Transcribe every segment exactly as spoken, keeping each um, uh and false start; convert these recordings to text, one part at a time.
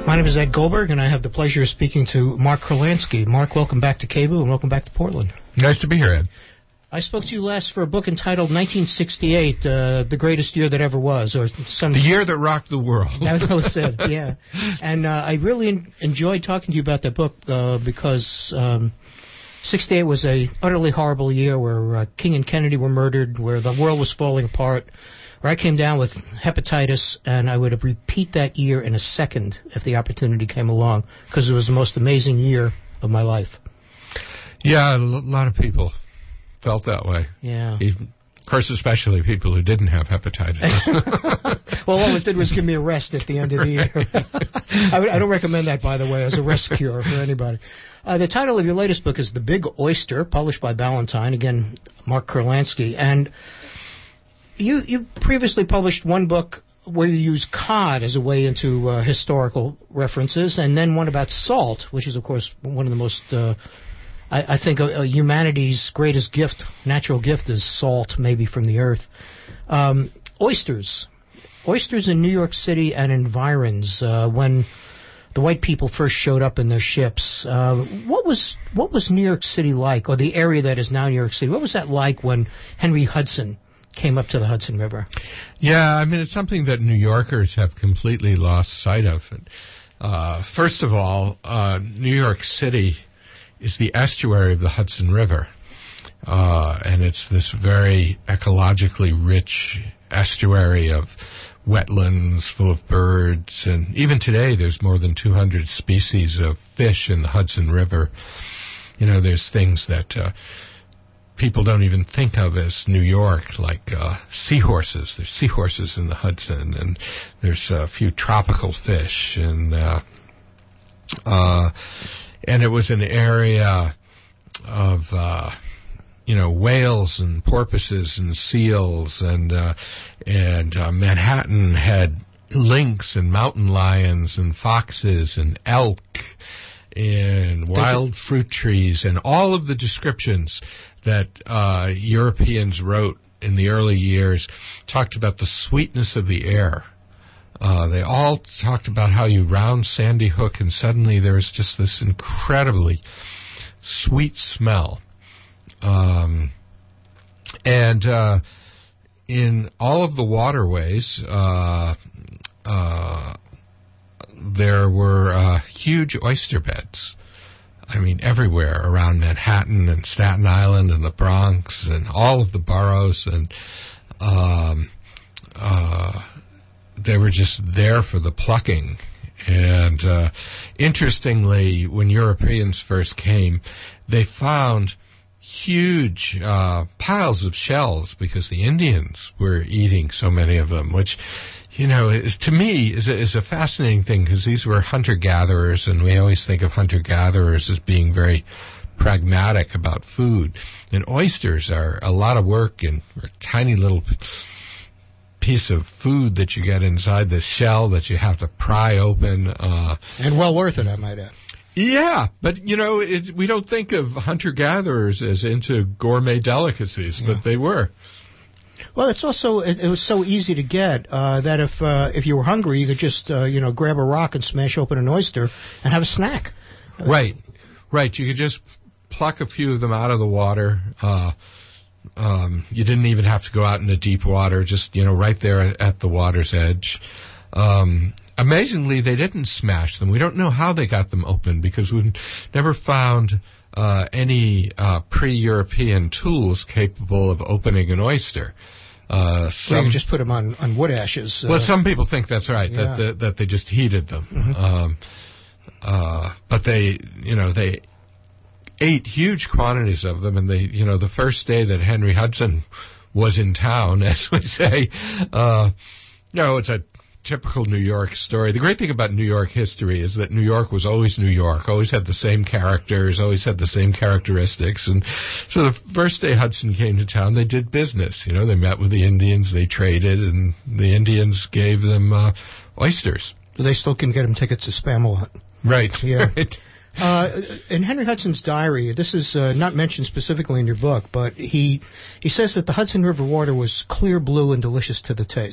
My name is Ed Goldberg, and I have the pleasure of speaking to Mark Kurlansky. Mark, welcome back to K B O O, and welcome back to Portland. Nice to be here, Ed. I spoke to you last for a book entitled nineteen sixty-eight, uh, The Greatest Year That Ever Was, or some... The Year That Rocked the World. That's what it said, yeah. And uh, I really en- enjoyed talking to you about that book uh, because um, sixty-eight was a utterly horrible year where uh, King and Kennedy were murdered, where the world was falling apart, where I came down with hepatitis, and I would repeat that year in a second if the opportunity came along, because it was the most amazing year of my life. Yeah, a lot of people felt that way. Yeah. Even, of course, especially people who didn't have hepatitis. Well, all it did was give me a rest at the end of the year. I, would, I don't recommend that, by the way, as a rest cure for anybody. Uh, the title of your latest book is The Big Oyster, published by Ballantine. Again, Mark Kurlansky. And you you previously published one book where you use cod as a way into uh, historical references, and then one about salt, which is, of course, one of the most... Uh, I, I think uh, humanity's greatest gift, natural gift, is salt, maybe from the earth. Um, oysters. Oysters in New York City and environs, uh, when the white people first showed up in their ships. Uh, what was what was New York City like, or the area that is now New York City? What was that like when Henry Hudson came up to the Hudson River? Yeah, I mean, it's something that New Yorkers have completely lost sight of. Uh, first of all, uh, New York City is the estuary of the Hudson River. Uh, and it's this very ecologically rich estuary of wetlands full of birds. And even today, there's more than two hundred species of fish in the Hudson River. You know, there's things that uh, people don't even think of as New York, like uh, seahorses. There's seahorses in the Hudson, and there's a few tropical fish. And... Uh, uh, And it was an area of, uh, you know, whales and porpoises and seals, and uh, and uh, Manhattan had lynx and mountain lions and foxes and elk and wild fruit trees, and all of the descriptions that uh, Europeans wrote in the early years talked about the sweetness of the air. Uh, they all talked about how you round Sandy Hook and suddenly there's just this incredibly sweet smell. Um, and uh, in all of the waterways, uh, uh, there were uh, huge oyster beds. I mean, everywhere around Manhattan and Staten Island and the Bronx and all of the boroughs. And um, uh they were just there for the plucking. And uh, interestingly, when Europeans first came, they found huge uh, piles of shells because the Indians were eating so many of them, which, you know, is, to me is a, is a fascinating thing, because these were hunter-gatherers, and we always think of hunter-gatherers as being very pragmatic about food. And oysters are a lot of work and a tiny little piece of food that you get inside the shell that you have to pry open. Uh, and well worth it, I might add. Yeah, but, you know, it, we don't think of hunter-gatherers as into gourmet delicacies, yeah. But they were. Well, it's also, it, it was so easy to get uh, that if uh, if you were hungry, you could just, uh, you know, grab a rock and smash open an oyster and have a snack. Right, right. You could just pluck a few of them out of the water. Uh Um, you didn't even have to go out into deep water, just, you know, right there at the water's edge. Um, amazingly, they didn't smash them. We don't know how they got them open, because we've never found uh, any uh, pre-European tools capable of opening an oyster. Uh, some, so you just put them on, on wood ashes. Uh, well, some people think that's right, yeah. that, that that they just heated them. Mm-hmm. Um, uh, but they, you know, they... ate huge quantities of them, and they, you know, the first day that Henry Hudson was in town, as we say, uh, you know, it's a typical New York story. The great thing about New York history is that New York was always New York, always had the same characters, always had the same characteristics. And so the first day Hudson came to town, they did business. You know, they met with the Indians, they traded, and the Indians gave them uh, oysters. So they still can get them tickets to Spamalot. Right. Yeah. Right. Uh, in Henry Hudson's diary, this is uh, not mentioned specifically in your book, but he he says that the Hudson River water was clear blue and delicious to the taste.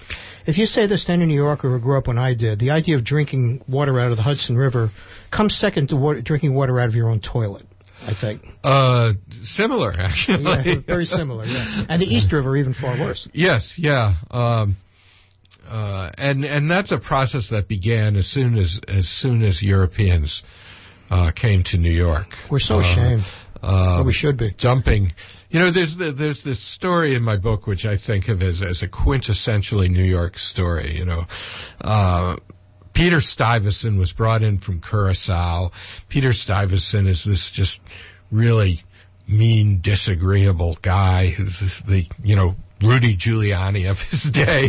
If you say this to any New Yorker who grew up when I did, the idea of drinking water out of the Hudson River comes second to water, drinking water out of your own toilet, I think. Uh, similar, actually. Yeah, very similar, yeah. And the East River, even far worse. Yes, yeah. Um, uh, and and that's a process that began as soon as as soon as Europeans uh, came to New York. We're so uh, ashamed. Uh, well, we should be. Dumping. You know, there's the, there's this story in my book which I think of as, as a quintessentially New York story. You know, uh, Peter Stuyvesant was brought in from Curacao. Peter Stuyvesant is this just really mean, disagreeable guy who's the, you know, Rudy Giuliani of his day.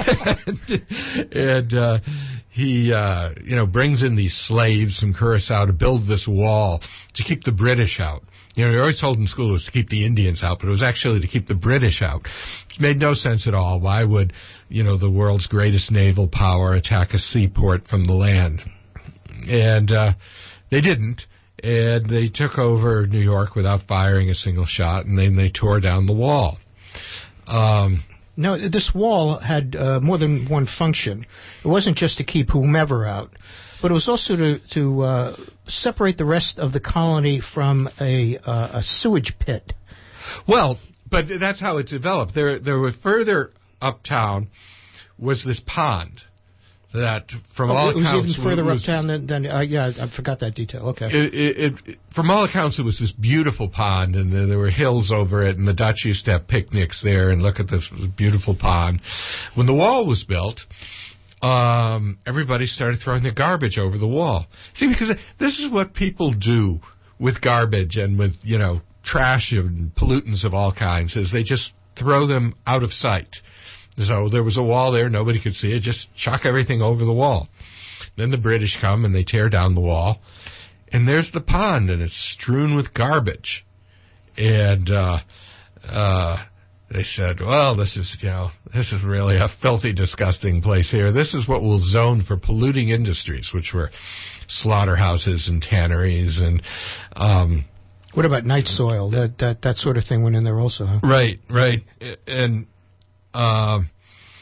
and and uh, he, uh, you know, brings in these slaves from Curacao to build this wall to keep the British out. You know, you're always told in school it was to keep the Indians out, but it was actually to keep the British out. It made no sense at all. Why would, you know, the world's greatest naval power attack a seaport from the land? And uh, they didn't. And they took over New York without firing a single shot, and then they tore down the wall. Um, no, this wall had uh, more than one function. It wasn't just to keep whomever out, but it was also to, to uh, separate the rest of the colony from a, uh, a sewage pit. Well, but that's how it developed. There, there was further uptown was this pond that, from oh, all it was accounts, even further was, uptown than. than uh, yeah, I forgot that detail. Okay. It, it, it, from all accounts, it was this beautiful pond, and there, there were hills over it, and the Dutch used to have picnics there and look at this beautiful pond. When the wall was built, Um, everybody started throwing their garbage over the wall. See, because this is what people do with garbage and with, you know, trash and pollutants of all kinds, is they just throw them out of sight. So there was a wall there, nobody could see it, just chuck everything over the wall. Then the British come and they tear down the wall, and there's the pond, and it's strewn with garbage. And, uh, uh, they said, well, this is, you know, this is really a filthy, disgusting place here. This is what we'll zone for polluting industries, which were slaughterhouses and tanneries and... Um, what about night soil? That, that that sort of thing went in there also, huh? Right, right. And um,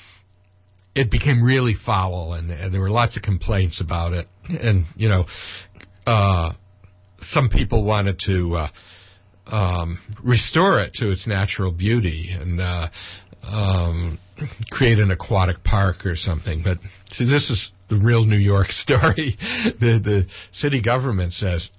it became really foul, and, and there were lots of complaints about it. And, you know, uh, some people wanted to... Uh, Um, restore it to its natural beauty and uh, um, create an aquatic park or something. But see, this is the real New York story. the the city government says,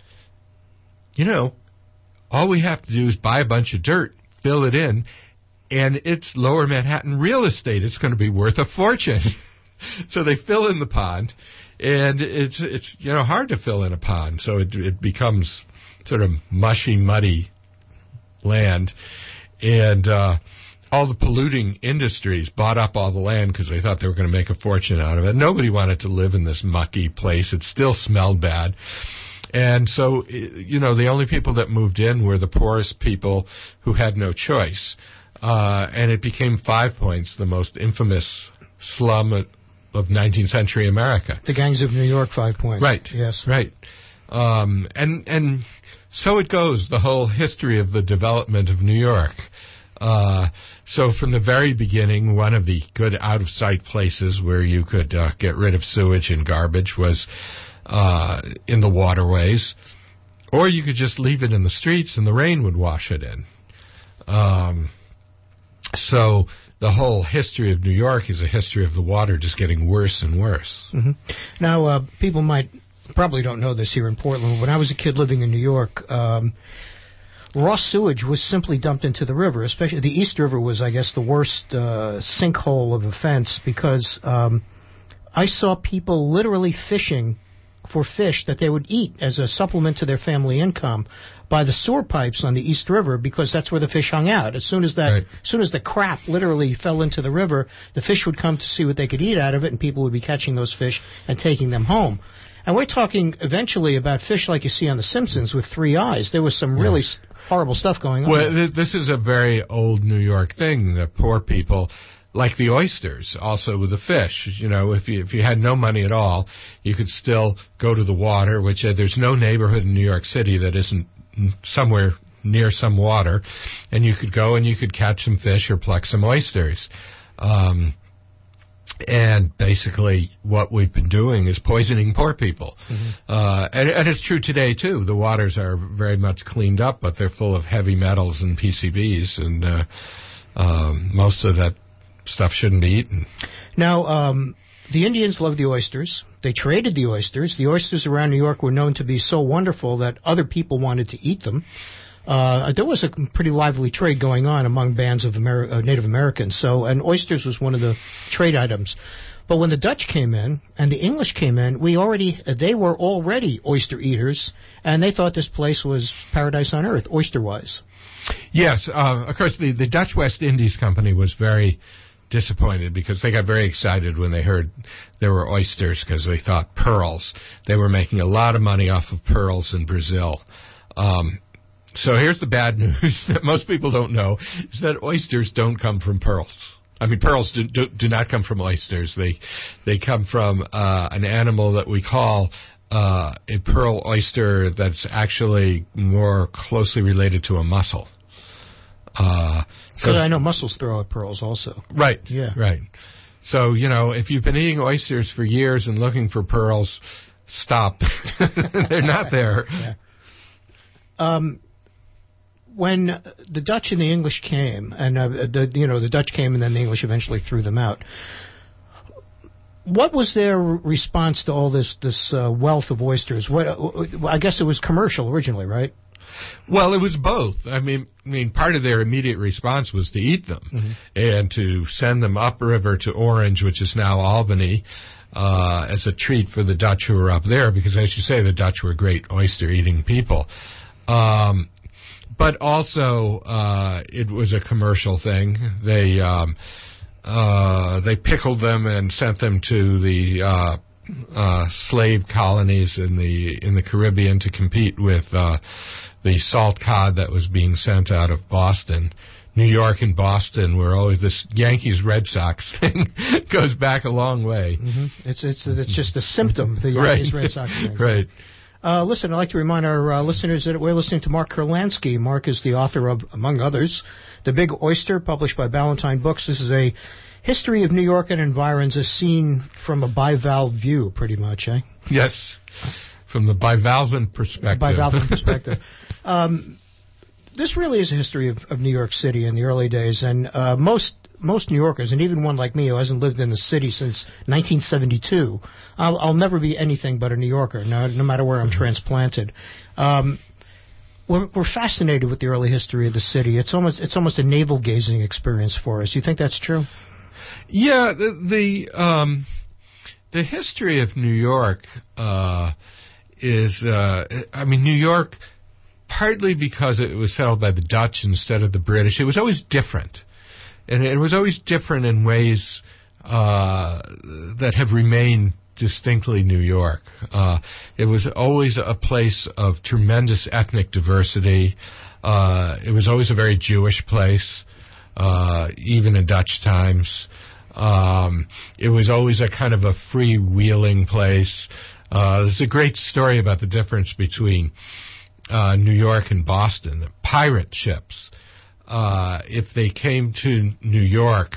you know, all we have to do is buy a bunch of dirt, fill it in, and it's Lower Manhattan real estate. It's going to be worth a fortune. So they fill in the pond, and it's it's you know hard to fill in a pond, so it it becomes sort of mushy, muddy land, and uh, all the polluting industries bought up all the land because they thought they were going to make a fortune out of it. Nobody wanted to live in this mucky place. It still smelled bad. And so, you know, the only people that moved in were the poorest people who had no choice. Uh, and it became Five Points, the most infamous slum of nineteenth century America. The gangs of New York, Five Points. Right. Yes. Right. Um, and, and so it goes, the whole history of the development of New York. Uh, so from the very beginning, one of the good out-of-sight places where you could uh, get rid of sewage and garbage was uh, in the waterways, or you could just leave it in the streets and the rain would wash it in. Um, so the whole history of New York is a history of the water just getting worse and worse. Mm-hmm. Now, uh, people might probably don't know this here in Portland. When I was a kid living in New York, um, raw sewage was simply dumped into the river. Especially the East River was, I guess, the worst uh, sinkhole of offense because um, I saw people literally fishing for fish that they would eat as a supplement to their family income by the sewer pipes on the East River because that's where the fish hung out. As soon as that, right. as soon as the crap literally fell into the river, the fish would come to see what they could eat out of it, and people would be catching those fish and taking them home. And we're talking eventually about fish like you see on The Simpsons with three eyes. There was some really yeah. horrible stuff going on. Well, th- this is a very old New York thing. The poor people, like the oysters, also with the fish. You know, if you if you had no money at all, you could still go to the water, which uh, there's no neighborhood in New York City that isn't somewhere near some water, and you could go and you could catch some fish or pluck some oysters. Um, And basically what we've been doing is poisoning poor people. Mm-hmm. Uh, and, and it's true today, too. The waters are very much cleaned up, but they're full of heavy metals and P C Bs, and uh, um, most of that stuff shouldn't be eaten. Now, um, the Indians loved the oysters. They traded the oysters. The oysters around New York were known to be so wonderful that other people wanted to eat them. Uh, there was a pretty lively trade going on among bands of Ameri- uh, Native Americans. So, and oysters was one of the trade items. But when the Dutch came in and the English came in, we already uh, they were already oyster eaters, and they thought this place was paradise on earth, oyster-wise. Yes, uh, of course, the, the Dutch West Indies Company was very disappointed because they got very excited when they heard there were oysters because they thought pearls. They were making a lot of money off of pearls in Brazil. Um, So here's the bad news that most people don't know, is that oysters don't come from pearls. I mean, pearls do, do, do not come from oysters. They they come from uh, an animal that we call uh, a pearl oyster that's actually more closely related to a mussel. Because uh, so I know mussels throw out pearls also. Right, yeah. right. So, you know, if you've been eating oysters for years and looking for pearls, stop. They're not there. Yeah. Um. When the Dutch and the English came, and uh, the you know the Dutch came, and then the English eventually threw them out. What was their response to all this this uh, wealth of oysters? What uh, I guess it was commercial originally, right? Well, it was both. I mean, I mean, part of their immediate response was to eat them mm-hmm. and to send them upriver to Orange, which is now Albany, uh, as a treat for the Dutch who were up there, because, as you say, the Dutch were great oyster-eating people. Um, But also, uh, it was a commercial thing. They um, uh, they pickled them and sent them to the uh, uh, slave colonies in the in the Caribbean to compete with uh, the salt cod that was being sent out of Boston. New York and Boston were always this Yankees Red Sox thing goes back a long way. Mm-hmm. It's it's it's just a symptom, the Yankees right. Red Sox thing. Right. Uh, listen, I'd like to remind our uh, listeners that we're listening to Mark Kurlansky. Mark is the author of, among others, The Big Oyster, published by Ballantine Books. This is a history of New York and environs as seen from a bivalve view, pretty much, eh? Yes, from the bivalvent perspective. Bivalvent perspective. um, this really is a history of, of New York City in the early days, and uh, most most New Yorkers, and even one like me who hasn't lived in the city since nineteen seventy-two, I'll, I'll never be anything but a New Yorker, no, no matter where I'm mm-hmm. transplanted. Um, we're, we're fascinated with the early history of the city. It's almost it's almost a navel-gazing experience for us. You think that's true? Yeah, the the, um, the history of New York uh, is, uh, I mean, New York, partly because it was settled by the Dutch instead of the British, it was always different. And it was always different in ways uh, that have remained distinctly New York. Uh, it was always a place of tremendous ethnic diversity. Uh, it was always a very Jewish place, uh, even in Dutch times. Um, it was always a kind of a freewheeling place. Uh, there's a great story about the difference between uh, New York and Boston. The pirate ships. Uh, if they came to New York,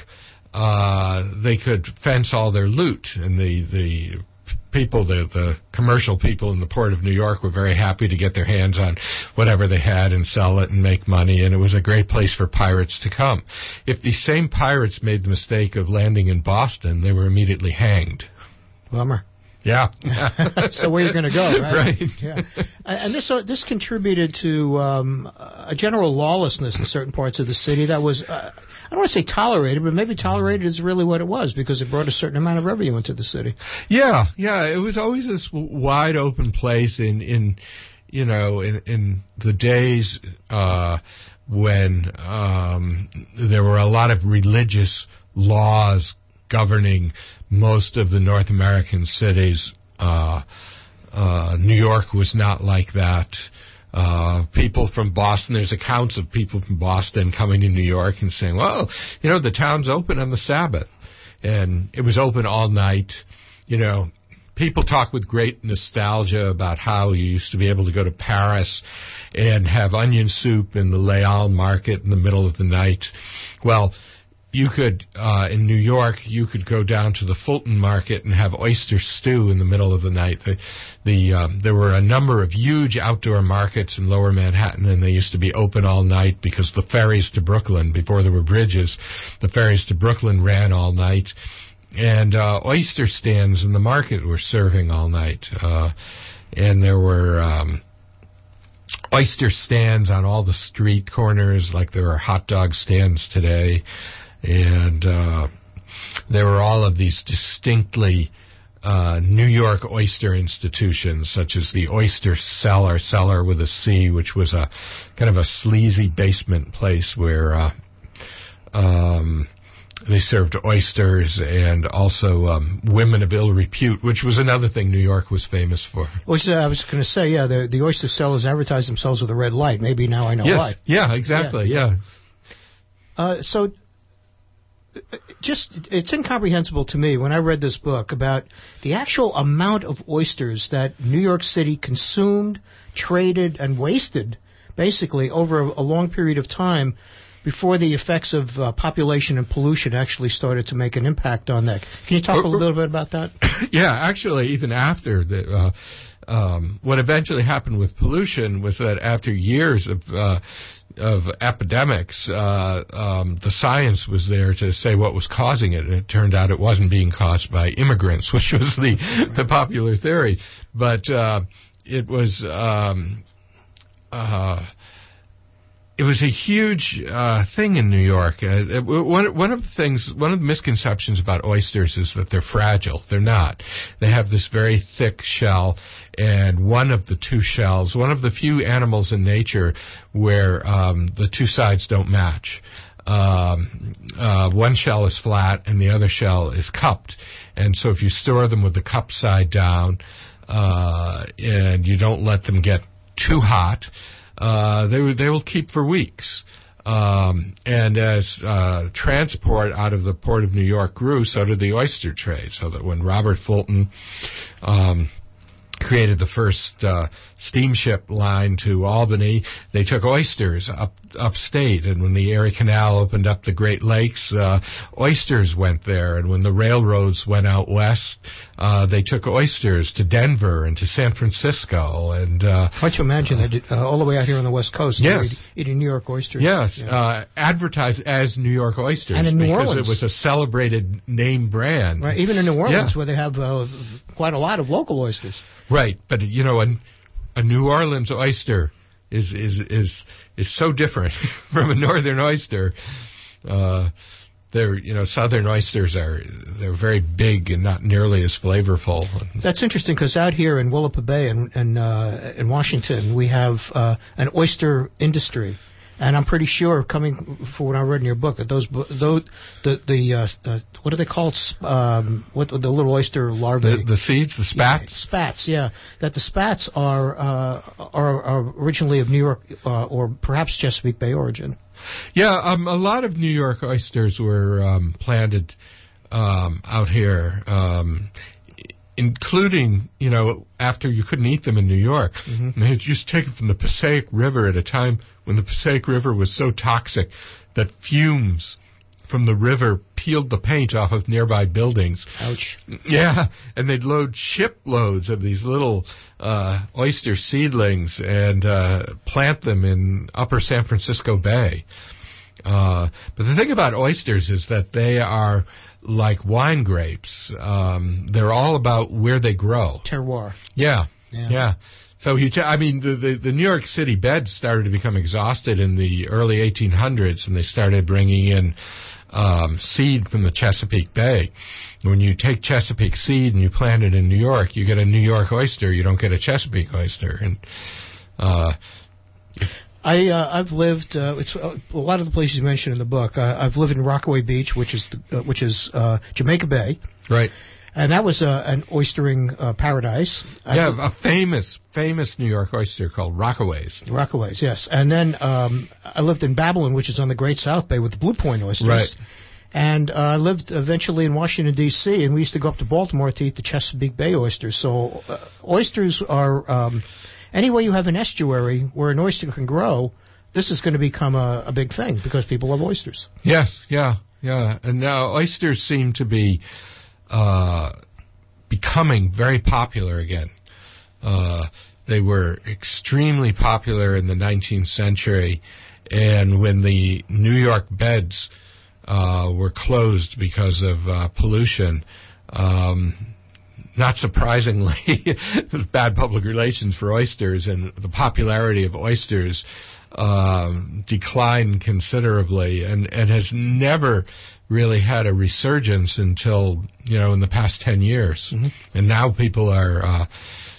uh, they could fence all their loot, and the, the people, the, the commercial people in the port of New York were very happy to get their hands on whatever they had and sell it and make money, and it was a great place for pirates to come. If the same pirates made the mistake of landing in Boston, they were immediately hanged. Bummer. Yeah. So where you're going to go, right? Right. Yeah. And this uh, this contributed to um, a general lawlessness in certain parts of the city that was, uh, I don't want to say tolerated, but maybe tolerated is really what it was, because it brought a certain amount of revenue into the city. Yeah, yeah. It was always this wide open place in, in you know, in, in the days uh, when um, there were a lot of religious laws governing most of the North American cities. Uh, uh, New York was not like that. Uh, people from Boston, there's accounts of people from Boston coming to New York and saying, well, you know, the town's open on the Sabbath. And it was open all night. You know, people talk with great nostalgia about how you used to be able to go to Paris and have onion soup in the Les Halles market in the middle of the night. Well, you could, uh, in New York, you could go down to the Fulton Market and have oyster stew in the middle of the night. The, the um, there were a number of huge outdoor markets in Lower Manhattan, and they used to be open all night because the ferries to Brooklyn, before there were bridges, the ferries to Brooklyn ran all night. And uh, oyster stands in the market were serving all night. Uh, and there were um, oyster stands on all the street corners, like there are hot dog stands today. And uh, there were all of these distinctly uh, New York oyster institutions, such as the Oyster Cellar, cellar with a C, which was a kind of a sleazy basement place where uh, um, they served oysters, and also um, women of ill repute, which was another thing New York was famous for. Which uh, I was going to say, yeah, the, the oyster sellers advertised themselves with a red light. Maybe now I know yes. why. Yeah, exactly, yeah. yeah. Uh, so... Just, it's incomprehensible to me when I read this book about the actual amount of oysters that New York City consumed, traded, and wasted, basically, over a, a long period of time before the effects of uh, population and pollution actually started to make an impact on that. Can you talk a little bit about that? Yeah, actually, even after the... Uh, um, what eventually happened with pollution was that after years of... Uh, of epidemics, uh, um, the science was there to say what was causing it, and it turned out it wasn't being caused by immigrants, which was the, the popular theory, but uh, it was um, uh, it was a huge uh, thing in New York. Uh, one, one of the things, one of the misconceptions about oysters is that they're fragile. They're not. They have this very thick shell, and one of the two shells, one of the few animals in nature where um, the two sides don't match. Um, uh, one shell is flat and the other shell is cupped, and so if you store them with the cup side down uh, and you don't let them get too hot, Uh, they they will keep for weeks. Um, and as uh, transport out of the port of New York grew, so did the oyster trade. So that when Robert Fulton um, created the first uh, steamship line to Albany, they took oysters up upstate. And when the Erie Canal opened up the Great Lakes, uh, oysters went there. And when the railroads went out west, uh, they took oysters to Denver and to San Francisco. And uh, hard to imagine uh, that uh, all the way out here on the West Coast, yes, eating New York oysters. Yes, yeah. uh, advertised as New York oysters, and in New because Orleans, it was a celebrated name brand. Right, even in New Orleans, yeah. where they have uh, quite a lot of local oysters. Right, but you know, a, a New Orleans oyster is is is is so different from a northern oyster. Uh, they're you know southern oysters are they're very big and not nearly as flavorful. That's interesting because out here in Willapa Bay and in, uh, in Washington we have uh, an oyster industry. And I'm pretty sure, coming for what I read in your book, that those, those the the uh, uh, what are they called? Um, what the little oyster larvae? The, the seeds, the spats. Yeah, spats, yeah. That the spats are uh, are, are originally of New York uh, or perhaps Chesapeake Bay origin. Yeah, um, a lot of New York oysters were um, planted um, out here. Um, including, you know, after you couldn't eat them in New York. Mm-hmm. And they had just taken from the Passaic River at a time when the Passaic River was so toxic that fumes from the river peeled the paint off of nearby buildings. Ouch. Yeah, and they'd load shiploads of these little uh, oyster seedlings and uh, plant them in upper San Francisco Bay. Uh, but the thing about oysters is that they are like wine grapes. Um, they're all about where they grow. Terroir. Yeah, yeah. yeah. So you, t- I mean, the, the the New York City beds started to become exhausted in the early eighteen hundreds, and they started bringing in um, seed from the Chesapeake Bay. When you take Chesapeake seed and you plant it in New York, you get a New York oyster. You don't get a Chesapeake oyster. And uh, I, uh, I've lived. Uh, it's uh, a lot of the places you mentioned in the book. Uh, I've lived in Rockaway Beach, which is uh, which is uh, Jamaica Bay, right? And that was uh, an oystering uh, paradise. Yeah, I, a famous famous New York oyster called Rockaways. Rockaways, yes. And then um, I lived in Babylon, which is on the Great South Bay, with the Blue Point oysters. Right. And uh, I lived eventually in Washington, D C, and we used to go up to Baltimore to eat the Chesapeake Bay oysters. So uh, oysters are, um, anywhere you have an estuary where an oyster can grow, this is going to become a, a big thing because people love oysters. Yes, yeah. yeah. And now oysters seem to be uh, becoming very popular again. Uh, they were extremely popular in the nineteenth century, and when the New York beds uh, were closed because of uh, pollution, um, not surprisingly, bad public relations for oysters, and the popularity of oysters um, declined considerably, and, and has never really had a resurgence until, you know, in the past ten years. Mm-hmm. And now people are, uh,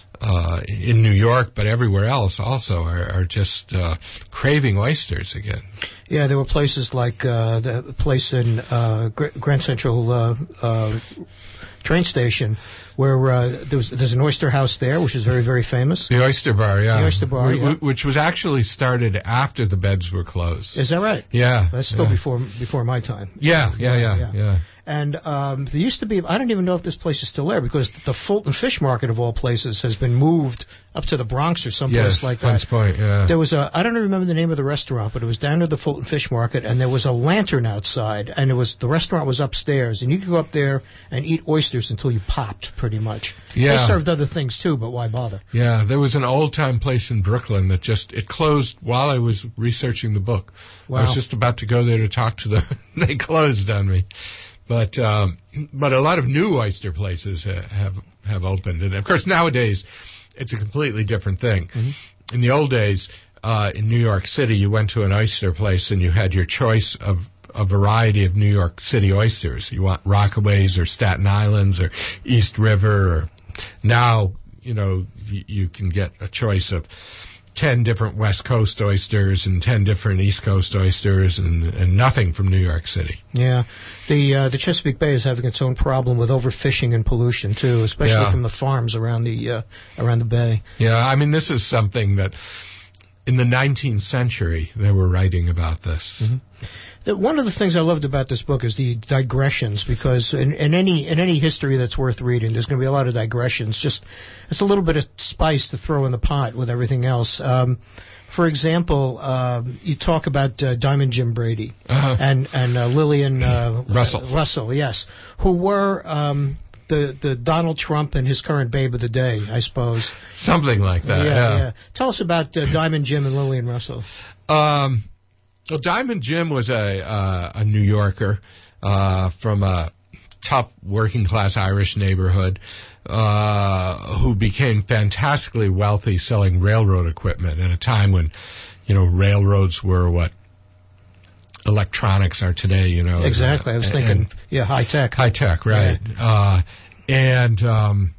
uh, in New York, but everywhere else also, are, are just uh, craving oysters again. Yeah, there were places like uh, the place in uh, Grand Central uh, uh, train station where uh, there was, there's an oyster house there, which is very, very famous. The Oyster Bar, yeah. The Oyster Bar, w- yeah. Which was actually started after the beds were closed. Is that right? Yeah. That's still yeah. before before my time. Yeah, yeah, yeah, yeah. yeah. And um, there used to be, I don't even know if this place is still there, because the Fulton Fish Market, of all places, has been moved up to the Bronx or someplace yes, like that. Hunts Point, yeah. There was a, I don't remember the name of the restaurant, but it was down to the Fulton Fish Market, and there was a lantern outside, and it was the restaurant was upstairs, and you could go up there and eat oysters until you popped, pretty much. Yeah. They served other things too, but why bother? Yeah, there was an old-time place in Brooklyn that just, it closed while I was researching the book. Wow. I was just about to go there to talk to them. They closed on me. But um, but a lot of new oyster places uh, have have opened, and of course nowadays it's a completely different thing. Mm-hmm. In the old days, uh, in New York City, you went to an oyster place and you had your choice of a variety of New York City oysters. You want Rockaways or Staten Islands or East River. Or now, you know, y- you can get a choice of ten different West Coast oysters and ten different East Coast oysters, and, and nothing from New York City. Yeah, the uh, the Chesapeake Bay is having its own problem with overfishing and pollution too, especially yeah. from the farms around the uh, around the bay. Yeah, I mean, this is something that in the nineteenth century they were writing about this. Mm-hmm. One of the things I loved about this book is the digressions, because in, in any in any history that's worth reading, there's going to be a lot of digressions. Just it's a little bit of spice to throw in the pot with everything else. Um, for example, um, you talk about uh, Diamond Jim Brady uh-huh. and and uh, Lillian uh, Russell. Uh, Russell, yes, who were um, the the Donald Trump and his current babe of the day, I suppose. Something like that. Yeah, yeah. yeah. Tell us about uh, Diamond Jim and Lillian Russell. Um. Well, Diamond Jim was a uh, a New Yorker uh, from a tough working-class Irish neighborhood uh, who became fantastically wealthy selling railroad equipment at a time when, you know, railroads were what electronics are today, you know. Exactly. I was thinking, and, yeah, high-tech. High-tech, right. Yeah. Uh, and um,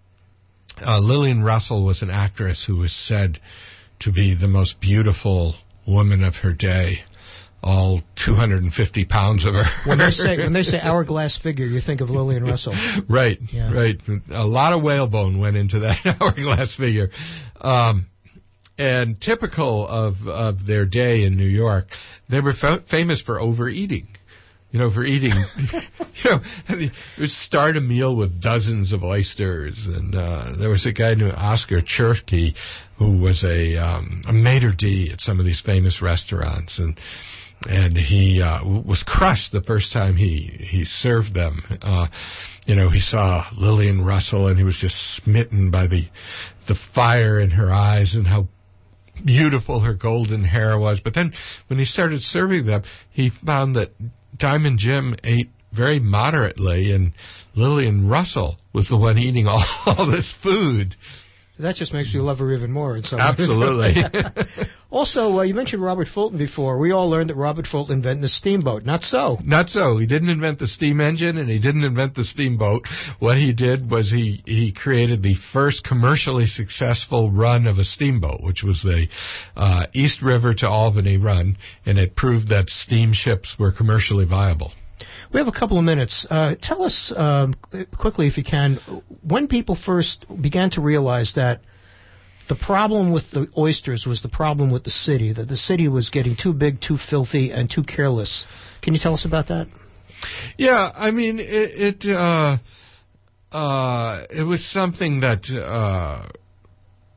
uh, Lillian Russell was an actress who was said to be the most beautiful woman of her day, all two hundred fifty pounds of her. When they say when they say hourglass figure, you think of Lillian Russell. Right, yeah. right. A lot of whalebone went into that hourglass figure. Um, and typical of, of their day in New York, they were fa- famous for overeating. You know, for eating, you know, they would start a meal with dozens of oysters. And uh, there was a guy named Oscar Cherky who was a, um, a maitre d' at some of these famous restaurants. And and he uh, was crushed the first time he, he served them. Uh, you know, he saw Lillian Russell and he was just smitten by the the fire in her eyes and how beautiful her golden hair was. But then when he started serving them, he found that Diamond Jim ate very moderately, and Lillian Russell was the one eating all, all this food. That just makes you love her even more. In some Absolutely. Also, uh, you mentioned Robert Fulton before. We all learned that Robert Fulton invented the steamboat. Not so. Not so. He didn't invent the steam engine, and he didn't invent the steamboat. What he did was he, he created the first commercially successful run of a steamboat, which was the uh, East River to Albany run, and it proved that steamships were commercially viable. We have a couple of minutes. Uh, tell us um, quickly, if you can, when people first began to realize that the problem with the oysters was the problem with the city, that the city was getting too big, too filthy, and too careless. Can you tell us about that? Yeah, I mean, it it, uh, uh, it was something that uh,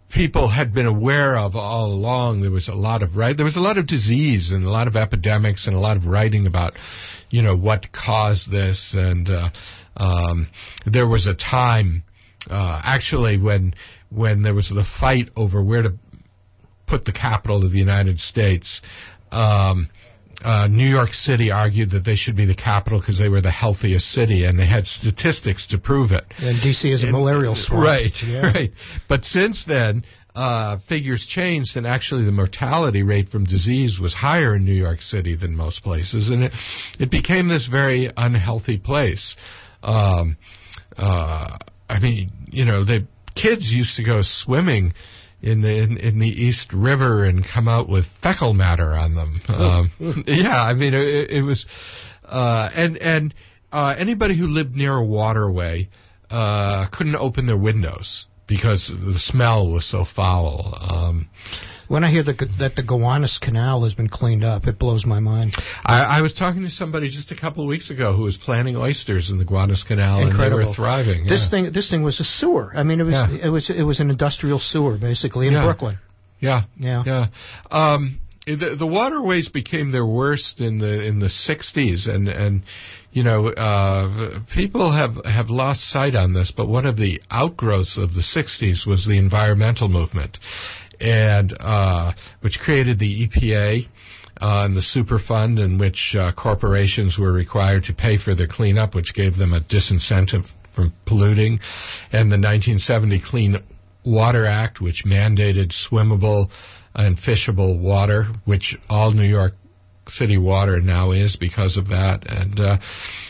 people had been aware of all along. There was a lot of right. There was a lot of disease and a lot of epidemics and a lot of writing about, you know, what caused this. And uh, um, there was a time, uh, actually, when when there was the fight over where to put the capital of the United States. Um, Uh, New York City argued that they should be the capital because they were the healthiest city, and they had statistics to prove it. And D C is a malarial swamp. Right, yeah. right. But since then, uh, figures changed, and actually the mortality rate from disease was higher in New York City than most places, and it, it became this very unhealthy place. Um, uh, I mean, you know, the kids used to go swimming in the in, in the East River and come out with fecal matter on them. Um, yeah, I mean it, it was, uh, and and uh, anybody who lived near a waterway uh, couldn't open their windows because the smell was so foul. Um, when I hear the, that the Gowanus Canal has been cleaned up, it blows my mind. I, I was talking to somebody just a couple of weeks ago who was planting oysters in the Gowanus Canal, Incredible. and they were thriving. This yeah. thing, this thing was a sewer. I mean, it was, Yeah. it was, it was an industrial sewer basically in Yeah. Brooklyn. Yeah, Yeah. yeah. Um, the, the waterways became their worst in the in the sixties, and and you know uh, people have have lost sight on this. But one of the outgrowths of the sixties was the environmental movement, and uh, which created the E P A. Uh, and the Superfund, in which uh, corporations were required to pay for their cleanup, which gave them a disincentive from polluting, and the nineteen seventy Clean Water Act, which mandated swimmable and fishable water, which all New York City water now is because of that. And uh,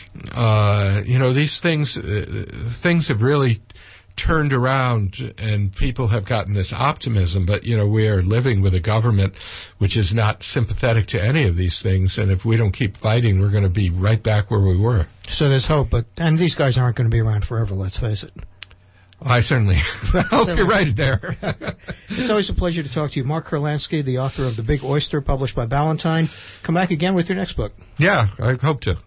uh, you know, these things uh, things have really turned around, and people have gotten this optimism, but you know, we are living with a government which is not sympathetic to any of these things, and if we don't keep fighting, we're going to be right back where we were. So there's hope, but and these guys aren't going to be around forever, let's face it. I certainly hope you're right there. It's always a pleasure to talk to you. Mark Kurlansky, the author of The Big Oyster, published by Ballantine. Come back again with your next book. Yeah, I hope to.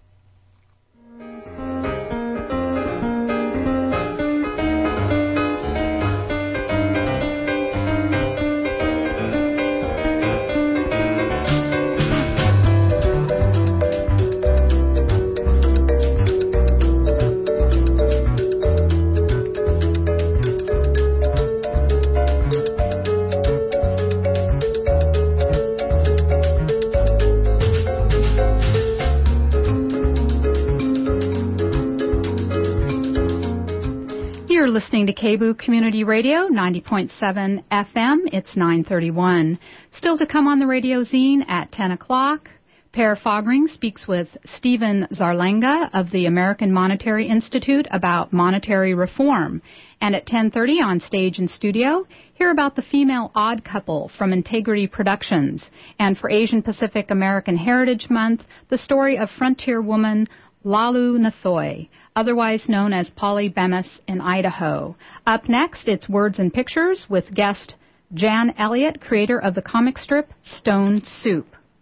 Listening to K B U Community Radio, ninety point seven F M. It's nine thirty-one. Still to come on the Radio Zine at ten o'clock. Per Fogring speaks with Stephen Zarlenga of the American Monetary Institute about monetary reform. And at ten thirty on Stage and Studio, hear about the female odd couple from Integrity Productions. And for Asian Pacific American Heritage Month, the story of frontier woman Lalu Nathoy, otherwise known as Polly Bemis in Idaho. Up next, it's Words and Pictures with guest Jan Elliott, creator of the comic strip Stone Soup.